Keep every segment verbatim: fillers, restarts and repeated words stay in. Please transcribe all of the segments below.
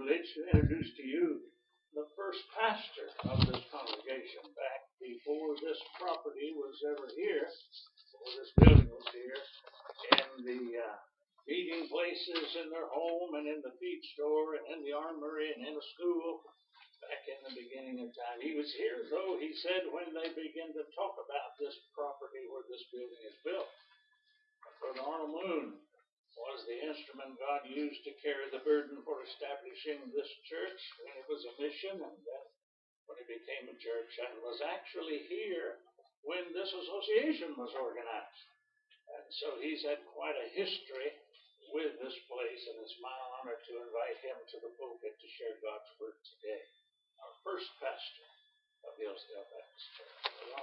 privilege to introduce to you the first pastor of this congregation back before this property was ever here, before this building was here, in the uh, meeting places in their home and in the feed store and in the armory and in the school back in the beginning of time. He was here, though, he said, when they began to talk about this property where this building is built. Brother Arnold Moon was the instrument God used to carry the burden for establishing this church when it was a mission, and then when it became a church, and was actually here when this association was organized. And so he's had quite a history with this place, and it's my honor to invite him to the pulpit to share God's word today. Our first pastor of Hillsdale Baptist Church.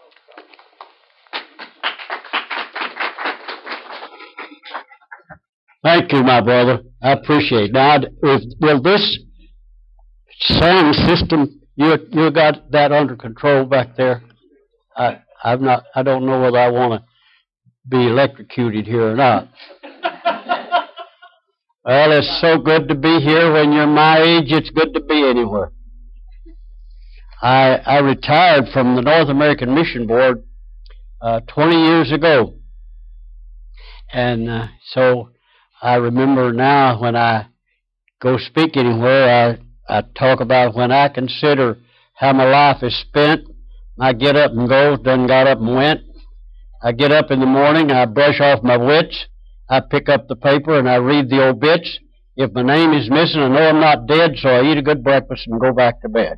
Thank you, my brother. I appreciate it. Now, if, will this sound system, you you got that under control back there? I I've not. I don't know whether I want to be electrocuted here or not. Well, it's so good to be here. When you're my age, it's good to be anywhere. I I retired from the North American Mission Board uh, twenty years ago, and uh, so. I remember now when I go speak anywhere, I, I talk about when I consider how my life is spent. I get up and go, done got up and went. I get up in the morning, I brush off my wits, I pick up the paper and I read the obits. If my name is missing, I know I'm not dead, so I eat a good breakfast and go back to bed.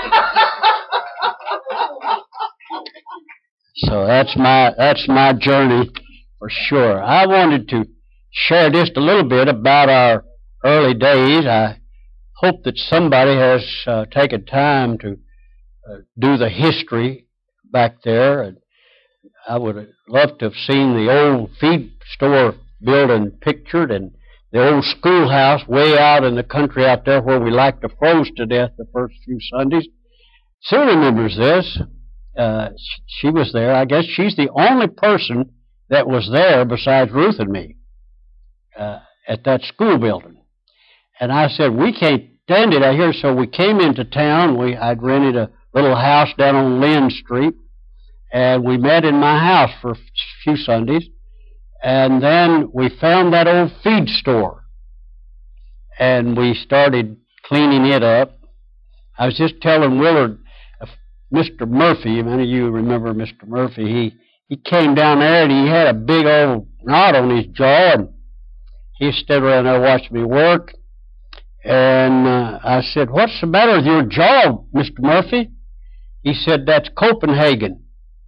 So that's my that's my journey for sure. I wanted to share just a little bit about our early days. I hope that somebody has uh, taken time to uh, do the history back there. And I would have loved to have seen the old feed store building pictured and the old schoolhouse way out in the country out there where we like to froze to death the first few Sundays. Sue remembers this. Uh, she was there. I guess she's the only person that was there besides Ruth and me. Uh, at that school building. And I said, we can't stand it out here, so we came into town. We I'd rented a little house down on Lynn Street, and we met in my house for a few Sundays, and then we found that old feed store, and we started cleaning it up. I was just telling Willard, uh, Mister Murphy, many of you remember Mister Murphy, he, he came down there, and he had a big old knot on his jaw, and he stood around there watching me work, and uh, I said, what's the matter with your jaw, Mister Murphy? He said, that's Copenhagen.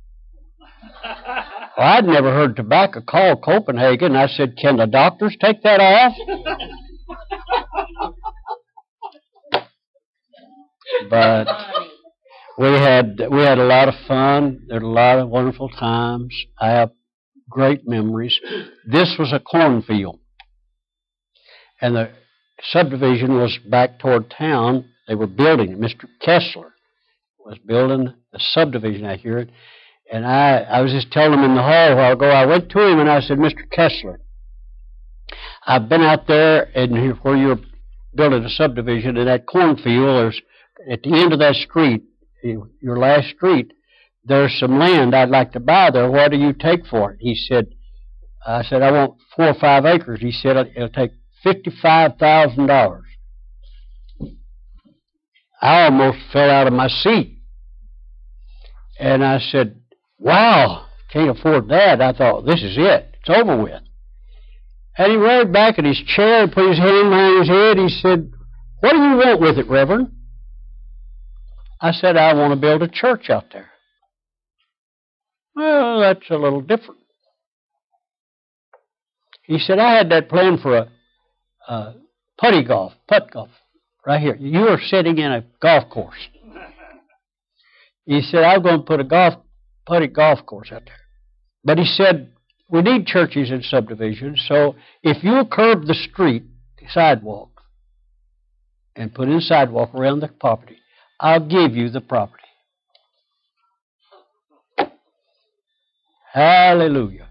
Well, I'd never heard tobacco called Copenhagen. I said, can the doctors take that off? But we had we had a lot of fun. There were a lot of wonderful times. I have great memories. This was a cornfield. And the subdivision was back toward town. They were building it. Mister Kessler was building the subdivision out here. And I, I was just telling him in the hall a while ago, I went to him and I said, Mister Kessler, I've been out there and where you're building a subdivision in that cornfield, there's at the end of that street, your last street, there's some land I'd like to buy there. What do you take for it? He said, I said, I want four or five acres. He said, it'll take fifty-five thousand dollars. I almost fell out of my seat. And I said, wow, can't afford that. I thought, this is it. It's over with. And he rolled back in his chair and put his hand behind his head. He said, what do you want with it, Reverend? I said, I want to build a church out there. Well, that's a little different. He said, I had that plan for a Uh, putty golf, putt golf, right here. You are sitting in a golf course. He said, I'm going to put a golf, putty golf course out there. But he said, we need churches in subdivisions, so if you'll curb the street, the sidewalk, and put in a sidewalk around the property, I'll give you the property. Hallelujah.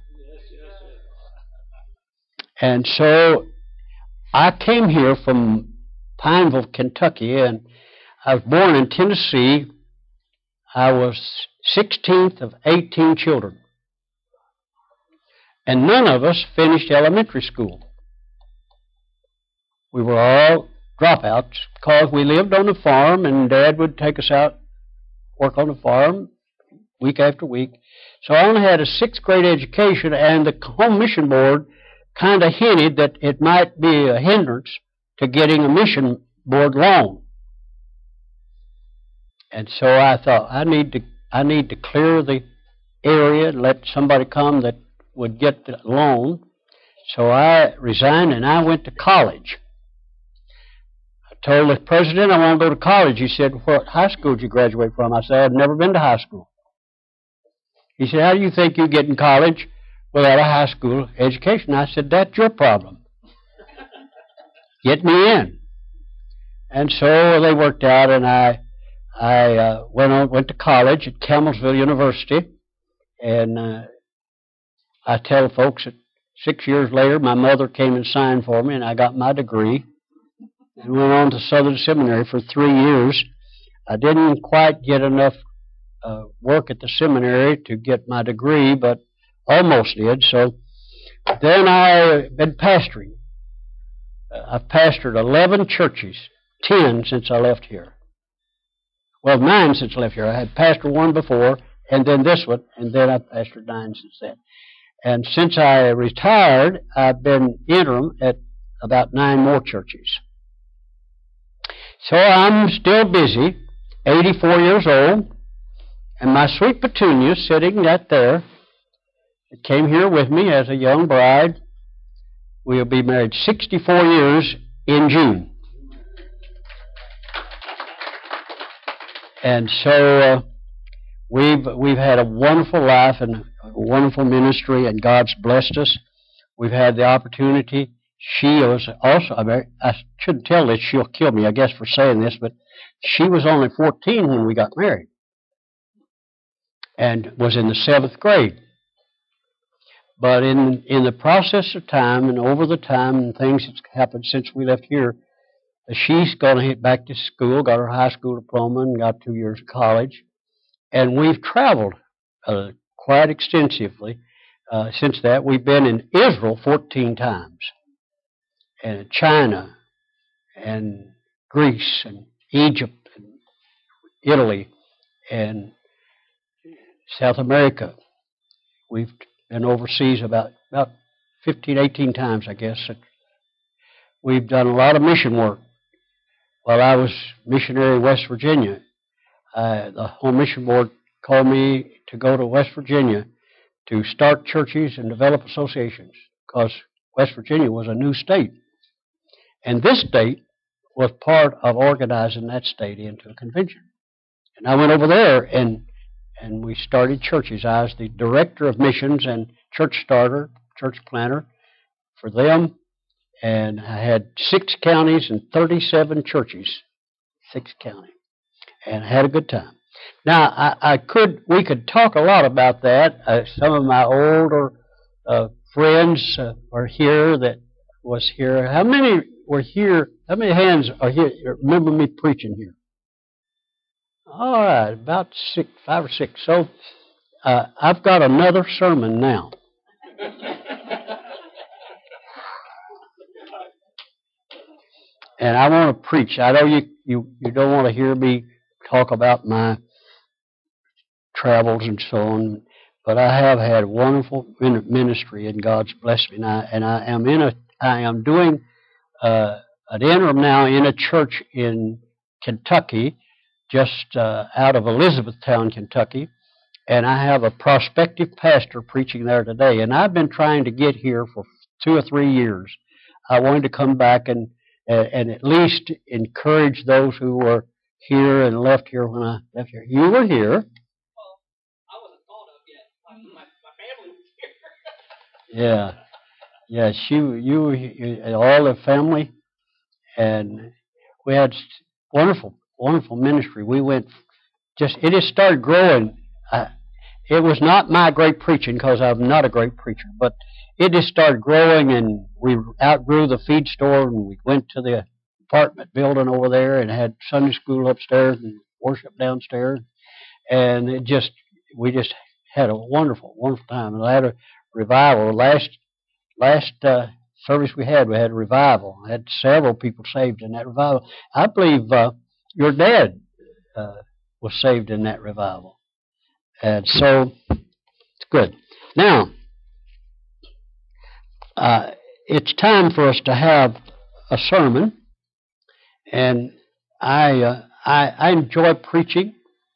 And so I came here from Pineville, Kentucky, and I was born in Tennessee. I was sixteenth of eighteen children. And none of us finished elementary school. We were all dropouts because we lived on the farm, and Dad would take us out, work on the farm week after week. So I only had a sixth grade education, and the Home Mission Board kind of hinted that it might be a hindrance to getting a mission board loan. And so I thought, I need to I need to clear the area and let somebody come that would get the loan. So I resigned and I went to college. I told the president I want to go to college. He said, what high school did you graduate from? I said, I've never been to high school. He said, how do you think you get in college without a high school education? I said, that's your problem. Get me in. And so they worked out, and I I uh, went on went to college at Campbellsville University, and uh, I tell folks that six years later my mother came and signed for me, and I got my degree, and went on to Southern Seminary for three years. I didn't quite get enough uh, work at the seminary to get my degree, but almost did. So then I've been pastoring. Uh, I've pastored eleven churches, ten since I left here. Well, nine since I left here. I had pastored one before, and then this one, and then I've pastored nine since then. And since I retired, I've been interim at about nine more churches. So I'm still busy, eighty-four years old, and my sweet Petunia sitting right there, came here with me as a young bride. We'll be married sixty-four years in June. And so uh, we've we've had a wonderful life and a wonderful ministry, and God's blessed us. We've had the opportunity. She was also, I, mean, I shouldn't tell this, she'll kill me, I guess, for saying this, but she was only fourteen when we got married and was in the seventh grade. But in in the process of time and over the time and things that's happened since we left here, she's going to hit back to school, got her high school diploma, and got two years of college. And we've traveled uh, quite extensively uh, since that. We've been in Israel fourteen times, and China, and Greece, and Egypt, and Italy, and South America. We've been overseas about, about fifteen, eighteen times, I guess. We've done a lot of mission work. While I was missionary in West Virginia, uh, the Home Mission Board called me to go to West Virginia to start churches and develop associations, because West Virginia was a new state. And this state was part of organizing that state into a convention. And I went over there, and and we started churches. I was the director of missions and church starter, church planter for them. And I had six counties and thirty-seven churches, six counties, and had a good time. Now, I, I could, we could talk a lot about that. Uh, some of my older uh, friends uh, are here that was here. How many were here? How many hands are here? Remember me preaching here? All right, about six, five or six. So uh, I've got another sermon now. And I want to preach. I know you, you, you don't want to hear me talk about my travels and so on, but I have had wonderful ministry, and God's blessed me. And I, and I am in a, I am doing uh, an interim now in a church in Kentucky, just uh, out of Elizabethtown, Kentucky, and I have a prospective pastor preaching there today. And I've been trying to get here for two or three years. I wanted to come back and and at least encourage those who were here and left here when I left here. You were here. Well, I wasn't thought of yet. My, my, my family was here. Yeah. Yeah, she, you, you, all the family, and we had wonderful, wonderful ministry. We went, just, it just started growing. I, it was not my great preaching, because I'm not a great preacher, but it just started growing, and we outgrew the feed store, and we went to the apartment building over there and had Sunday school upstairs and worship downstairs. And it just, we just had a wonderful, wonderful time. And I had a revival. Last, last, uh, service we had, we had a revival. I had several people saved in that revival. I believe, uh, your dad, uh, was saved in that revival. And so, it's good. Now, uh, it's time for us to have a sermon. And I, uh, I, I enjoy preaching.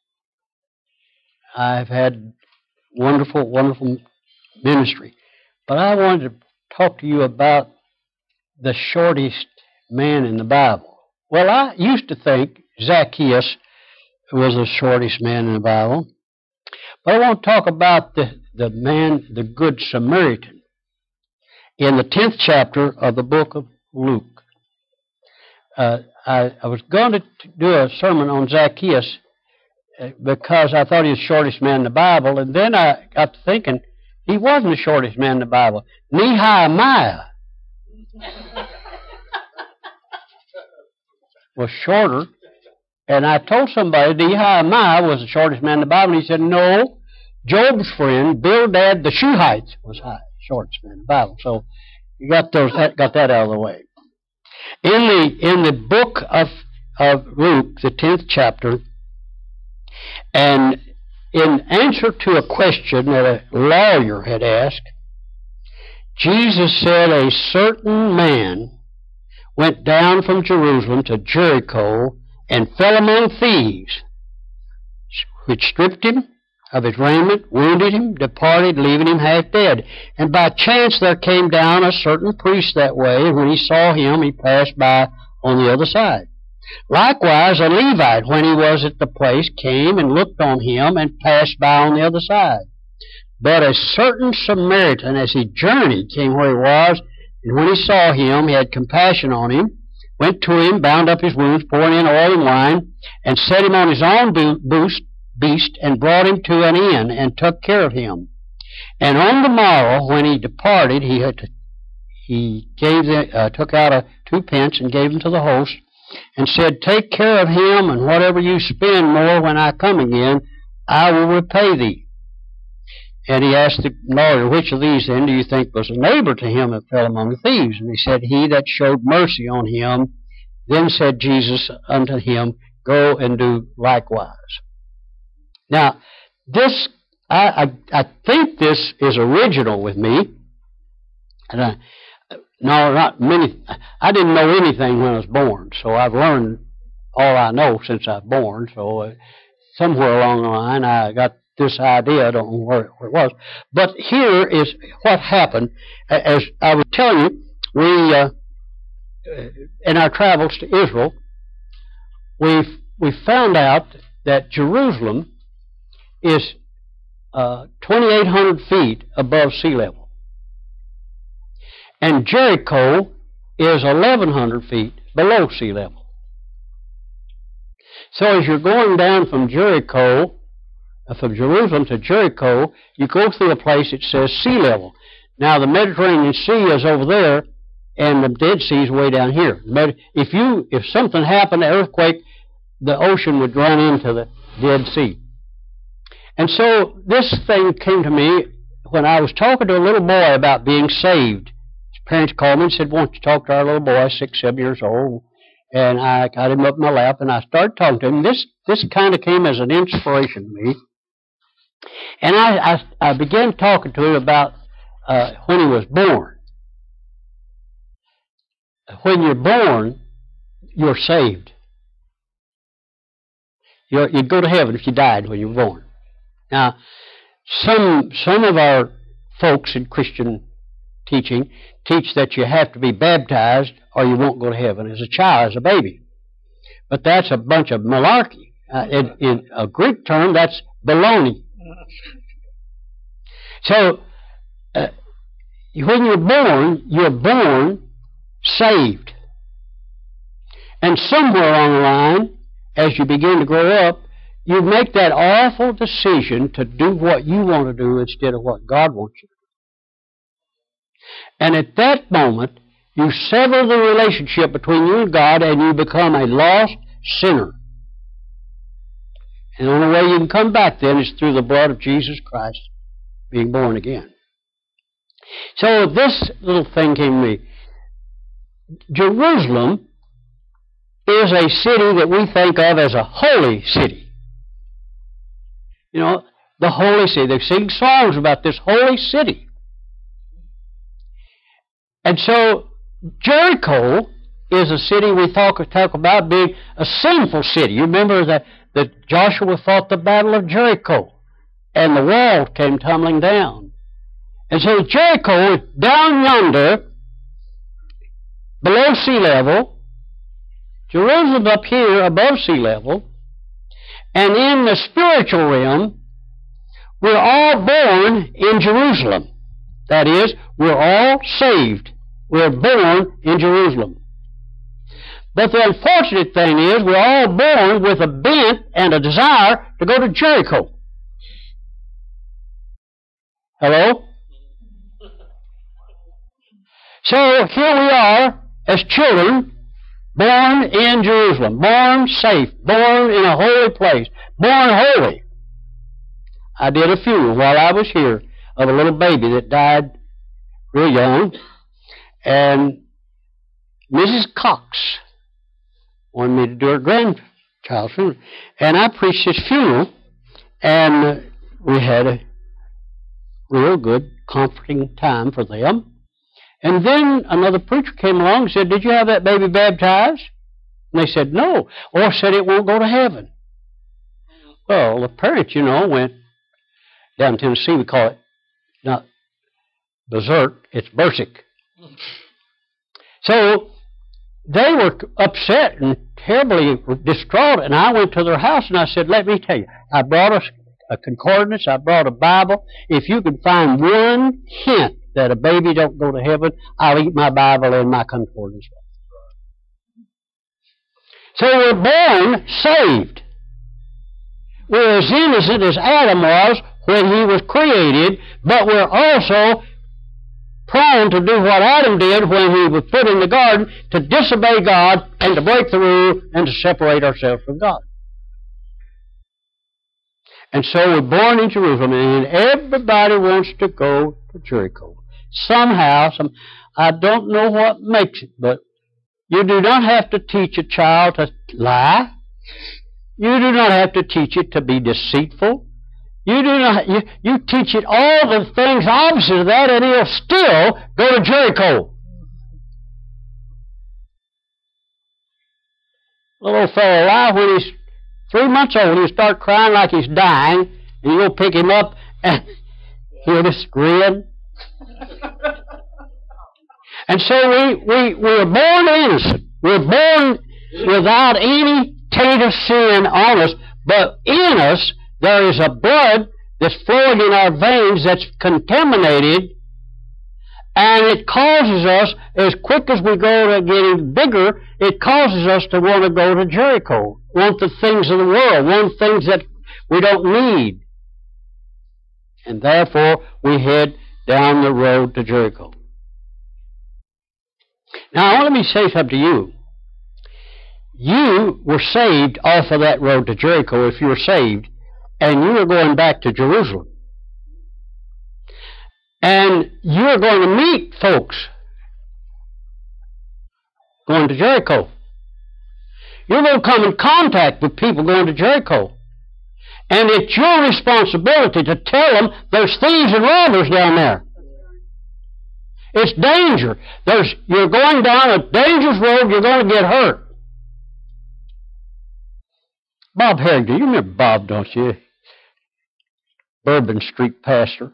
I've had wonderful, wonderful ministry. But I wanted to talk to you about the shortest man in the Bible. Well, I used to think Zacchaeus was the shortest man in the Bible. But I want to talk about the, the man, the Good Samaritan, in the tenth chapter of the book of Luke. Uh, I, I was going to do a sermon on Zacchaeus because I thought he was the shortest man in the Bible, and then I got to thinking he wasn't the shortest man in the Bible. Nehemiah was shorter, and I told somebody Nehemiah was the shortest man in the Bible, and he said, no, Job's friend, Bildad the Shuhite, was the shortest man in the Bible. So you got those, got that out of the way. In the in the book of of Luke, the tenth chapter, and in answer to a question that a lawyer had asked, Jesus said, a certain man went down from Jerusalem to Jericho and fell among thieves, which stripped him of his raiment, wounded him, departed, leaving him half dead. And by chance there came down a certain priest that way, and when he saw him, he passed by on the other side. Likewise, a Levite, when he was at the place, came and looked on him and passed by on the other side. But a certain Samaritan, as he journeyed, came where he was, and when he saw him, he had compassion on him, went to him, bound up his wounds, pouring in oil and wine, and set him on his own boost, beast, and brought him to an inn, and took care of him. And on the morrow, when he departed, he had to, he gave the, uh, took out a two pence and gave them to the host, and said, take care of him, and whatever you spend more when I come again, I will repay thee. And he asked the lawyer, which of these then do you think was a neighbor to him that fell among the thieves? And he said, he that showed mercy on him. Then said Jesus unto him, go and do likewise. Now, this, I, I, I think this is original with me. And I, no, not many, I didn't know anything when I was born, so I've learned all I know since I was born. So uh, somewhere along the line I got this idea, I don't know where, where it was. But here is what happened. As I was telling you, we, uh, in our travels to Israel, we we found out that Jerusalem is uh, twenty-eight hundred feet above sea level. And Jericho is eleven hundred feet below sea level. So as you're going down from Jericho, uh, from Jerusalem to Jericho, you go through a place that says sea level. Now the Mediterranean Sea is over there, and the Dead Sea is way down here. But if you, if something happened, an earthquake, the ocean would run into the Dead Sea. And so this thing came to me when I was talking to a little boy about being saved. His parents called me and said, won't you talk to our little boy, six, seven years old? And I got him up in my lap and I started talking to him. This this kind of came as an inspiration to me. And I, I, I began talking to him about uh, when he was born. When you're born, you're saved. You're, you'd go to heaven if you died when you were born. Now, some some of our folks in Christian teaching teach that you have to be baptized or you won't go to heaven as a child, as a baby. But that's a bunch of malarkey. Uh, in, in a Greek term, that's baloney. So, uh, when you're born, you're born saved. And somewhere along the line, as you begin to grow up, you make that awful decision to do what you want to do instead of what God wants you to do. And at that moment, You sever the relationship between you and God, and you become a lost sinner. And the only way you can come back then is through the blood of Jesus Christ, being born again. So this little thing came to me. Jerusalem is a city that we think of as a holy city. You know, the holy city. They sing songs about this holy city. And so Jericho is a city we talk, talk about being a sinful city. You remember that, that Joshua fought the battle of Jericho, and the wall came tumbling down. And so Jericho is down yonder, below sea level. Jerusalem up here above sea level. And in the spiritual realm, we're all born in Jerusalem. That is, we're all saved. We're born in Jerusalem. But the unfortunate thing is, we're all born with a bent and a desire to go to Jericho. Hello? So here we are as children, born in Jerusalem, born safe, born in a holy place, born holy. I did a funeral while I was here of a little baby that died real young, and Missus Cox wanted me to do her grandchild's funeral. And I preached his funeral, and we had a real good, comforting time for them. And then another preacher came along and said, "Did you have that baby baptized?" And they said, "No." Or said it won't go to heaven. Well, the parents, you know, went down in Tennessee. We call it not berserk, it's berserk. So they were upset and terribly distraught, and I went to their house and I said, "Let me tell you, I brought a, a concordance, I brought a Bible. If you can find one hint that a baby don't go to heaven, I'll eat my Bible and my concordance." So we're born saved. We're as innocent as Adam was when he was created, but we're also prone to do what Adam did when he was put in the garden, to disobey God and to break the rule and to separate ourselves from God. And so we're born in Jerusalem, and everybody wants to go to Jericho. Somehow, some, I don't know what makes it, but you do not have to teach a child to lie. You do not have to teach it to be deceitful. You do not. You, you teach it all the things opposite of that, and he'll still go to Jericho. Little old fellow lie when he's three months old. He'll start crying like he's dying, and you'll pick him up, and he'll just grin. And so we we we're born innocent. We're born without any taint of sin on us, but in us there is a blood that's flowing in our veins that's contaminated, and it causes us, as quick as we go to getting bigger, it causes us to want to go to Jericho, want the things of the world, want things that we don't need. And therefore we head down the road to Jericho. Now, let me say something to you. You were saved off of that road to Jericho, if you were saved, and you were going back to Jerusalem. And you're going to meet folks going to Jericho. You're going to come in contact with people going to Jericho. And it's your responsibility to tell them there's thieves and robbers down there. It's danger. There's, you're going down a dangerous road, you're going to get hurt. Bob Harrington, you remember Bob, don't you? Bourbon Street pastor.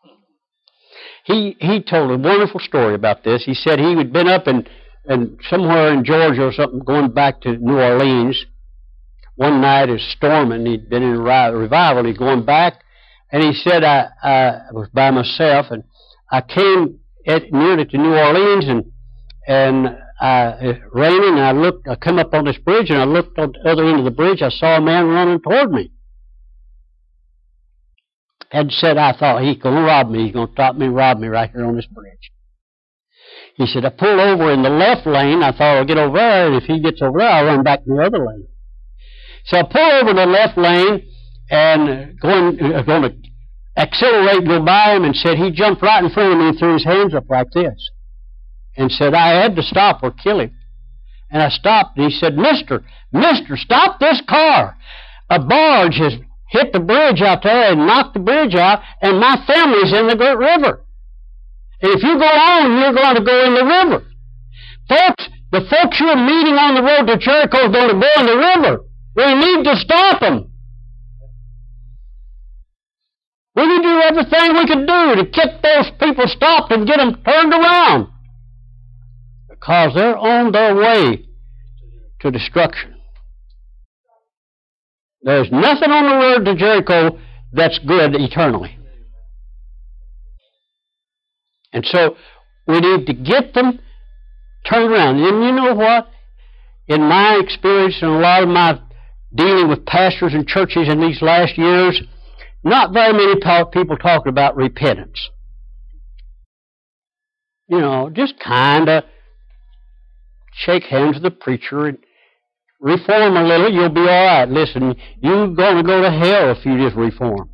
He he told a wonderful story about this. He said he had been up in, in somewhere in Georgia or something, going back to New Orleans. One night it was storming. He'd been in a revival. He's going back, and he said, I, I was by myself, and I came at, nearly to New Orleans, and and I, it raining, and I looked. I come up on this bridge, and I looked on the other end of the bridge. I saw a man running toward me. And said, I thought, he's going to rob me. He's going to stop me and rob me right here on this bridge. He said, I pulled over in the left lane. I thought I'll get over there, and if he gets over there, I'll run back in the other lane. So I pulled over in the left lane and going, uh, going to accelerate and go by him, and said he jumped right in front of me and threw his hands up like this and said I had to stop or kill him. And I stopped, and he said, Mister, Mister, stop this car. A barge has hit the bridge out there and knocked the bridge out, and my family's in the Great River. And if you go on, you're going to go in the river. Folks, the folks you're meeting on the road to Jericho are going to go in the river. We need to stop them. We need to do everything we can do to get those people stopped and get them turned around. Because they're on their way to destruction. There's nothing on the road to Jericho that's good eternally. And so we need to get them turned around. And you know what? In my experience and a lot of my dealing with pastors and churches in these last years, not very many talk, people talking about repentance. You know, just kind of shake hands with the preacher and reform a little, you'll be all right. Listen, you're going to go to hell if you just reform.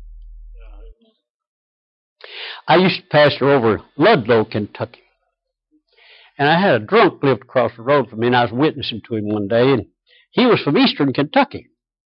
I used to pastor over Ludlow, Kentucky. And I had a drunk lived across the road from me, and I was witnessing to him one day, and he was from eastern Kentucky.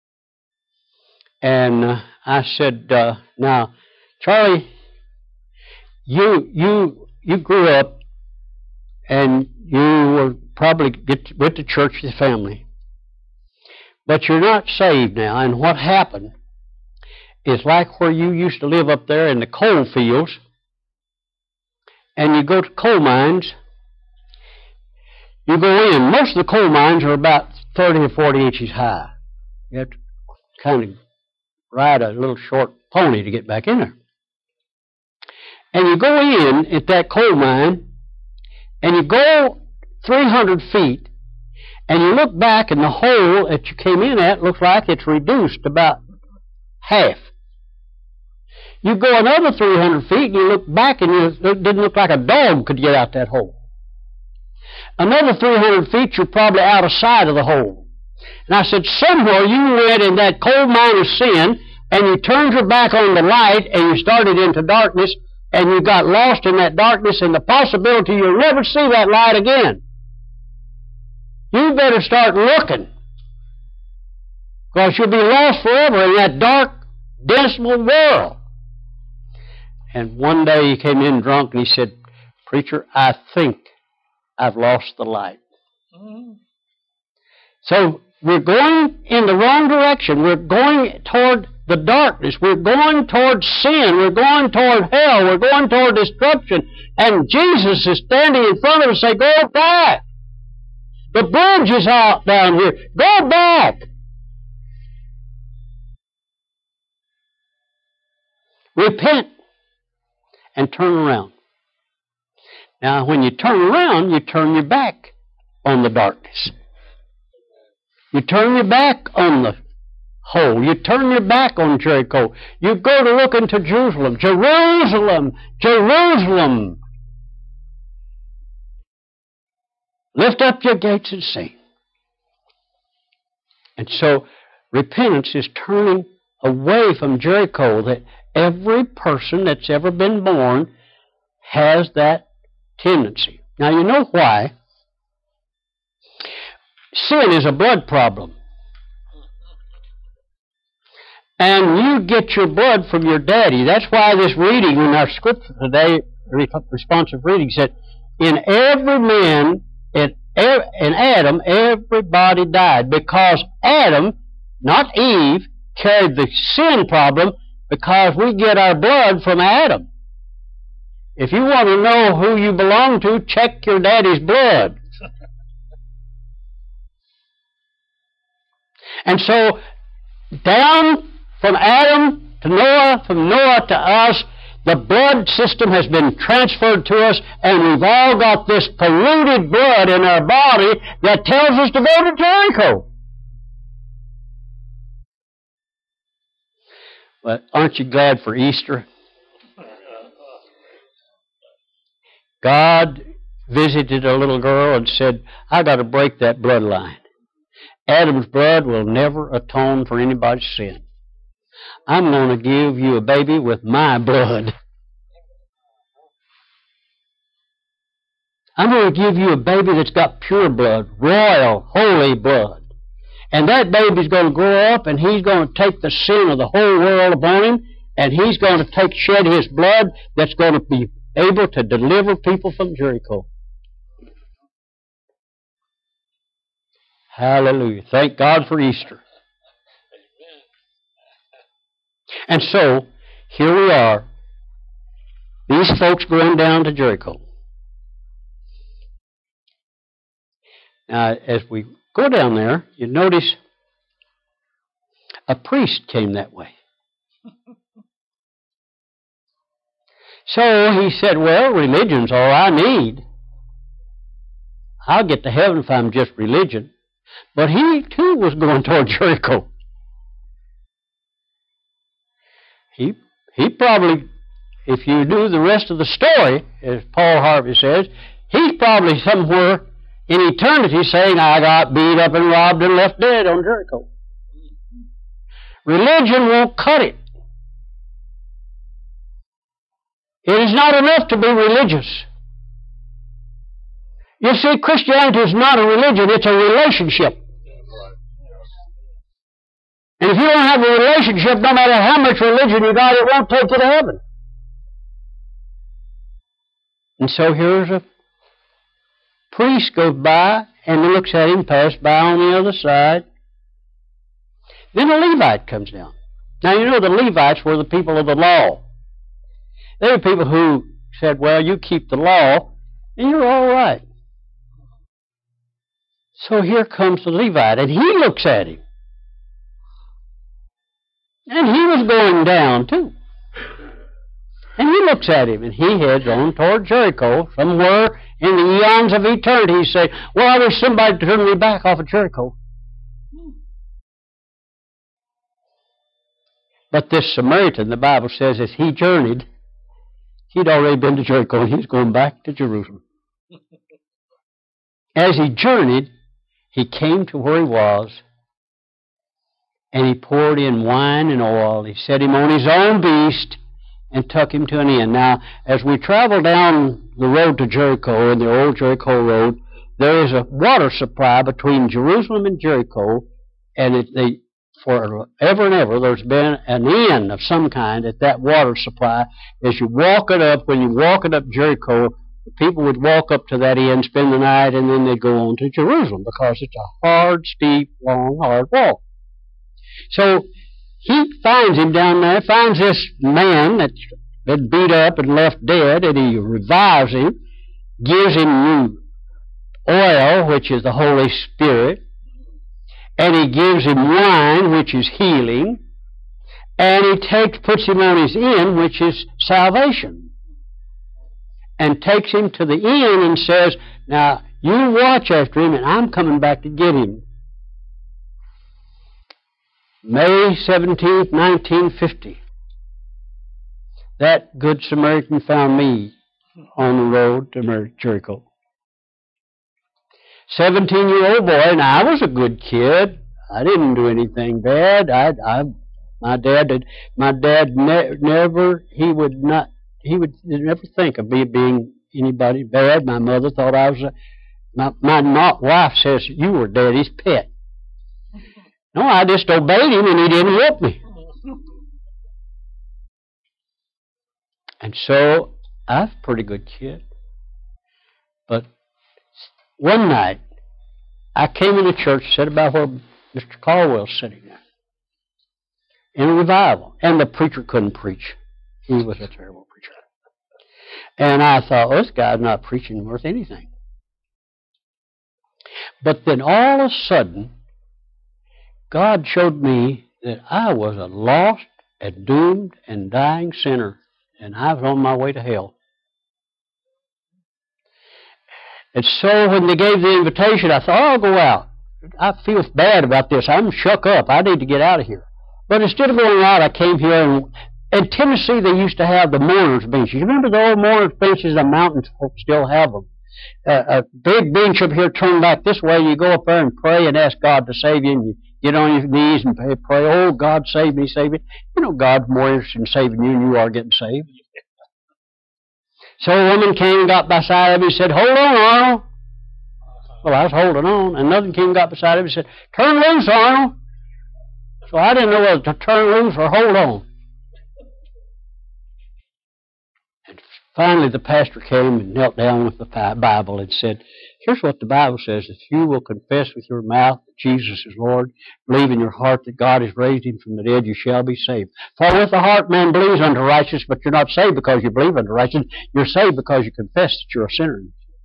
And uh, I said, uh, now, Charlie, you you you grew up, and you were probably get, went to church with your family. But you're not saved now, and what happened is like where you used to live up there in the coal fields, and you go to coal mines, you go in. Most of the coal mines are about thirty or forty inches high. You have to kind of ride a little short pony to get back in there. And you go in at that coal mine, and you go three hundred feet, and you look back, and the hole that you came in at looks like it's reduced about half. You go another three hundred feet, and you look back, and you, it didn't look like a dog could get out that hole. Another three hundred feet, you're probably out of sight of the hole. And I said, somewhere you went in that coal mine of sin, and you turned your back on the light, and you started into darkness, and you got lost in that darkness, and the possibility you'll never see that light again. You better start looking, because you'll be lost forever in that dark, dismal world. And one day he came in drunk, and he said, Preacher, I think I've lost the light. Mm-hmm. So we're going in the wrong direction. We're going toward the darkness. We're going toward sin. We're going toward hell. We're going toward destruction. And Jesus is standing in front of us and say, go back. The bridge is out down here. Go back. Repent and turn around. Now, when you turn around, you turn your back on the darkness. You turn your back on the hole. You turn your back on Jericho. You go to look into Jerusalem. Jerusalem! Jerusalem! Lift up your gates and sing. And so, repentance is turning away from Jericho, that every person that's ever been born has that tendency. Now, you know why? Sin is a blood problem. And you get your blood from your daddy. That's why this reading in our scripture today, responsive reading, said, in every man, in, in Adam, everybody died. Because Adam, not Eve, carried the sin problem, because we get our blood from Adam. If you want to know who you belong to, check your daddy's blood. And so, down from Adam to Noah, from Noah to us, the blood system has been transferred to us, and we've all got this polluted blood in our body that tells us to go to Jericho. But aren't you glad for Easter? God visited a little girl and said, I got to break that bloodline. Adam's blood will never atone for anybody's sin. I'm going to give you a baby with my blood. I'm going to give you a baby that's got pure blood, royal, holy blood. And that baby's going to grow up and he's going to take the sin of the whole world upon him, and he's going to take shed his blood that's going to be able to deliver people from Jericho. Hallelujah. Thank God for Easter. And so, here we are. These folks going down to Jericho. Now, as we go down there, you notice a priest came that way. So he said, well, religion's all I need. I'll get to heaven if I'm just religion. But he, too, was going toward Jericho. He, he probably, if you knew the rest of the story, as Paul Harvey says, he's probably somewhere in eternity saying, I got beat up and robbed and left dead on Jericho. Religion won't cut it. It is not enough to be religious. You see, Christianity is not a religion, it's a relationship. And if you don't have a relationship, no matter how much religion you got, it won't take you to heaven. And so here's a priest goes by, and he looks at him, pass by on the other side. Then a Levite comes down. Now, you know the Levites were the people of the law. They were people who said, well, you keep the law, and you're all right. So here comes the Levite, and he looks at him. And he was going down, too. And he looks at him, and he heads on toward Jericho. Somewhere in the eons of eternity, he says, well, I wish somebody would turn me back off of Jericho. But this Samaritan, the Bible says, as he journeyed, he'd already been to Jericho, and he was going back to Jerusalem. As he journeyed, he came to where he was, and he poured in wine and oil. He set him on his own beast and took him to an inn. Now, as we travel down the road to Jericho, in the old Jericho road, there is a water supply between Jerusalem and Jericho, and it, they, for ever and ever, there's been an inn of some kind at that water supply. As you walk it up, when you walk it up Jericho, the people would walk up to that inn, spend the night, and then they'd go on to Jerusalem, because it's a hard, steep, long, hard walk. So he finds him down there, finds this man that's been beat up and left dead, and he revives him, gives him new oil, which is the Holy Spirit, and he gives him wine, which is healing, and he takes, puts him on his inn, which is salvation, and takes him to the inn and says, now, you watch after him, and I'm coming back to get him. May seventeenth, nineteen fifty. That good Samaritan found me on the road to Jericho. Seventeen-year-old boy, and I was a good kid. I didn't do anything bad. I, I, my dad did. My dad ne- never. He would not. He would never think of me being anybody bad. My mother thought I was a. My my not wife says you were Daddy's pet. No, I just obeyed him, and he didn't whoop me. And so, I was a pretty good kid. But one night, I came into church, sat about where Mister Caldwell's sitting there, in a revival. And the preacher couldn't preach. He was a terrible preacher. And I thought, well, this guy's not preaching worth anything. But then all of a sudden, God showed me that I was a lost and doomed and dying sinner, and I was on my way to hell. And so when they gave the invitation, I thought, oh, I'll go out. I feel bad about this. I'm shook up. I need to get out of here. But instead of going out, I came here. And in Tennessee, they used to have the mourners' benches. You remember the old mourners' benches? The mountain folks still have them. uh, a big bench up here turned back this way. You go up there and pray and ask God to save you, and you get on your knees and pray, pray, oh, God, save me, save me. You know, God's more interested in saving you than you are getting saved. So a woman came and got beside him and said, hold on, Arnold. Well, I was holding on. And another came and got beside him and said, turn loose, Arnold. So I didn't know whether to turn loose or hold on. And finally the pastor came and knelt down with the Bible and said, here's what the Bible says. If you will confess with your mouth that Jesus is Lord, believe in your heart that God has raised him from the dead, you shall be saved. For with the heart man believes unto righteousness, but you're not saved because you believe unto righteousness. You're saved because you confess that you're a sinner.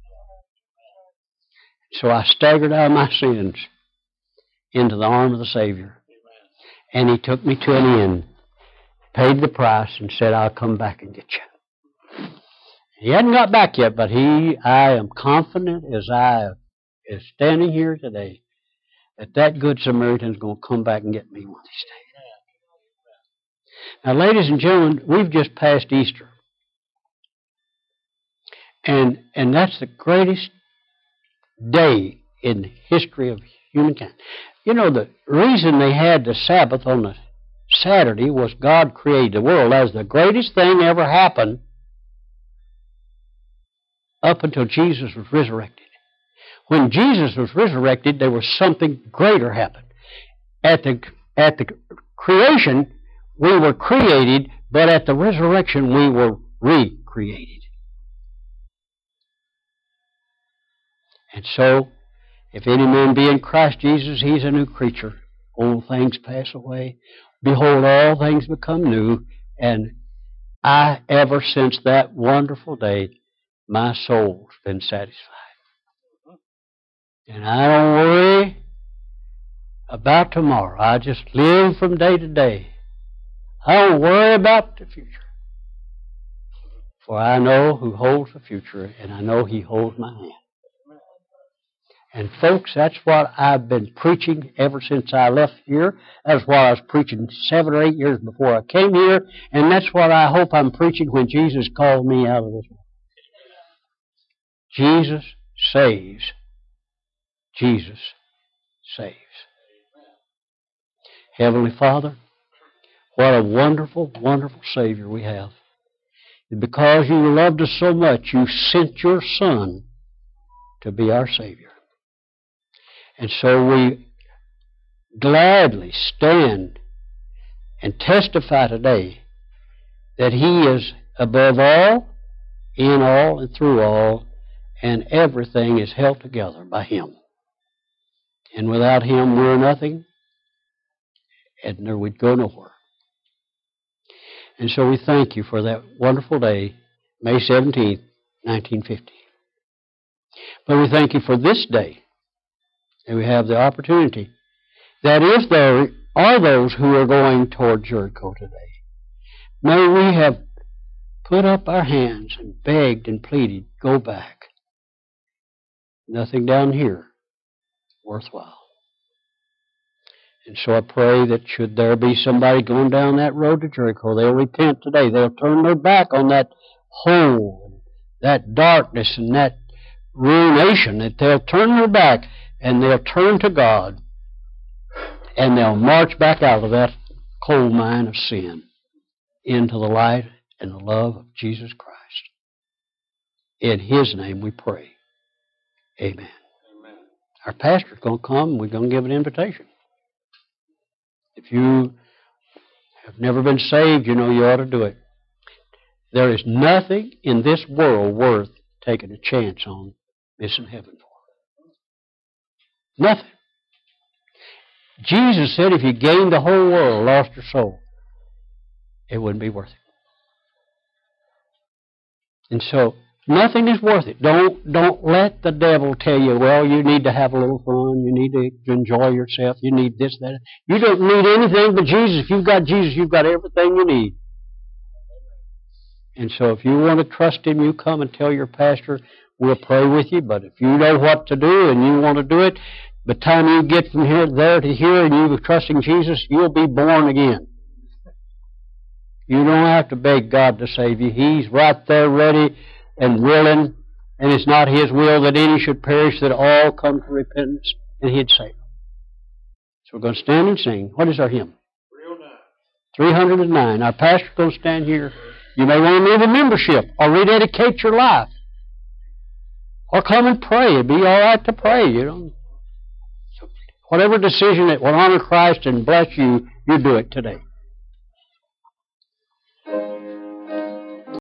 So I staggered out of my sins into the arm of the Savior. And he took me to an inn, paid the price, and said, I'll come back and get you. He hadn't got back yet, but he, I am confident as I is standing here today that that good Samaritan is going to come back and get me one of these days. Now, ladies and gentlemen, we've just passed Easter. And, and that's the greatest day in the history of humankind. You know, the reason they had the Sabbath on the Saturday was God created the world. That was the greatest thing ever happened up until Jesus was resurrected. When Jesus was resurrected, there was something greater happened. At the, at the creation, we were created, but at the resurrection, we were recreated. And so, if any man be in Christ Jesus, he's a new creature. Old things pass away. Behold, all things become new. And I, ever since that wonderful day, my soul's been satisfied. And I don't worry about tomorrow. I just live from day to day. I don't worry about the future. For I know who holds the future, and I know he holds my hand. And folks, that's what I've been preaching ever since I left here. That's what I was preaching seven or eight years before I came here. And that's what I hope I'm preaching when Jesus called me out of this world. Jesus saves. Jesus saves. Heavenly Father, what a wonderful, wonderful Savior we have. And because you loved us so much, you sent your Son to be our Savior. And so we gladly stand and testify today that he is above all, in all, and through all, and everything is held together by him. And without him, we're nothing, and we'd go nowhere. And so we thank you for that wonderful day, May seventeenth, nineteen fifty. But we thank you for this day. And we have the opportunity that if there are those who are going toward Jericho today, may we have put up our hands and begged and pleaded, go back. Nothing down here worthwhile. And so I pray that should there be somebody going down that road to Jericho, they'll repent today. They'll turn their back on that hole, that darkness, and that ruination, that they'll turn their back and they'll turn to God, and they'll march back out of that coal mine of sin into the light and the love of Jesus Christ. In his name we pray. Amen. Amen. Our pastor's going to come and we're going to give an invitation. If you have never been saved, you know you ought to do it. There is nothing in this world worth taking a chance on missing heaven for. Nothing. Jesus said if you gained the whole world, lost your soul, it wouldn't be worth it. And so, nothing is worth it. Don't, don't let the devil tell you, well, you need to have a little fun, you need to enjoy yourself, you need this, that. You don't need anything but Jesus. If you've got Jesus, you've got everything you need. And so if you want to trust him, you come and tell your pastor, we'll pray with you. But if you know what to do and you want to do it, by the time you get from here there to here and you're trusting Jesus, you'll be born again. You don't have to beg God to save you. He's right there ready and willing And it's not His will that any should perish, that all come to repentance, and He'd save them. So we're going to stand and sing. What is our hymn? three hundred nine. Our pastor's going to stand here. You may want to move a membership or rededicate your life. Or come and pray. It'd be all right to pray, you know. So whatever decision that will honor Christ and bless you, you do it today.